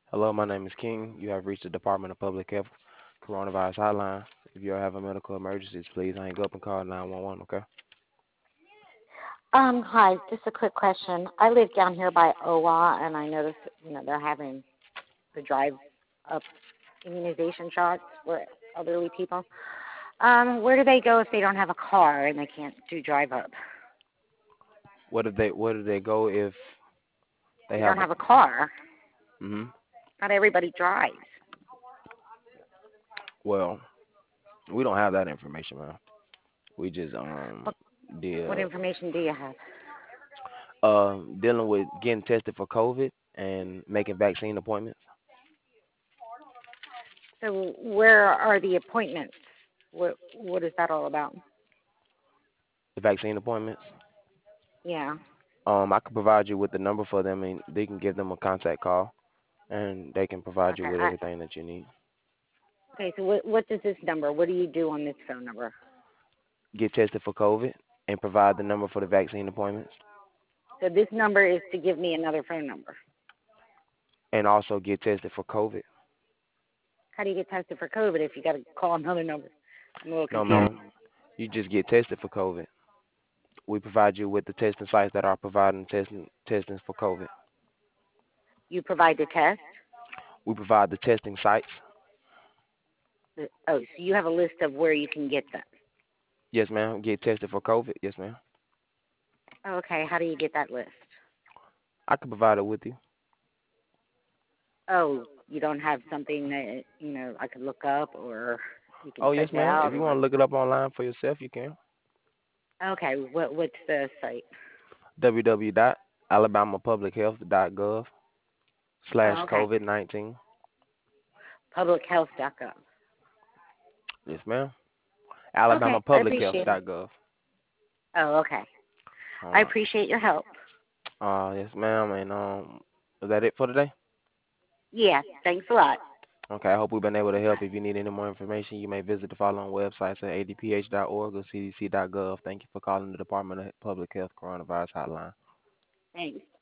Hello, my name is King. You have reached the Department of Public Health Coronavirus Hotline. If you have a medical emergency, please hang up and call 911, okay? Hi, just a quick question. I live down here by OWA, and I noticed, they're having the drive-up immunization shots for elderly people. Where do they go if they don't have a car and they can't do drive-up? Where do they go if they They don't have a have a car. mhm. Not everybody drives. Well, we don't have that information, man. We just What, what deal information do you have? dealing with getting tested for COVID and making vaccine appointments. So where are the appointments? What is that all about? The vaccine appointments. Yeah. I could provide you with the number for them and they can give them a contact call and they can provide you Okay. with everything that you need. Okay. So what does this number? What do you do on this phone number? Get tested for COVID and provide the number for the vaccine appointments. So this number is to give me another phone number. And also get tested for COVID. How do you get tested for COVID if you got to call another number? I'm a little No, confused. ma'am. You just get tested for COVID. We provide you with the testing sites that are providing testing for COVID. You provide the test? We provide the testing sites. Oh, so you have a list of where you can get them. Yes, ma'am. Get tested for COVID. Yes, ma'am. Okay, how do you get that list? I can provide it with you. Oh, you don't have something that, I could look up or you can Oh, yes, print ma'am. out If you want or... to look it up online for yourself, you can. Okay, what's the site? www.alabamapublichealth.gov slash Oh, okay. COVID-19. Publichealth.gov. Yes, ma'am. Okay, I appreciate it. alabamapublichealth.gov. Oh, okay. All I right. appreciate your help. Yes, ma'am. And is that it for today? Yeah, thanks a lot. Okay, I hope we've been able to help. If you need any more information, you may visit the following websites at adph.org or cdc.gov. Thank you for calling the Department of Public Health Coronavirus Hotline. Thanks.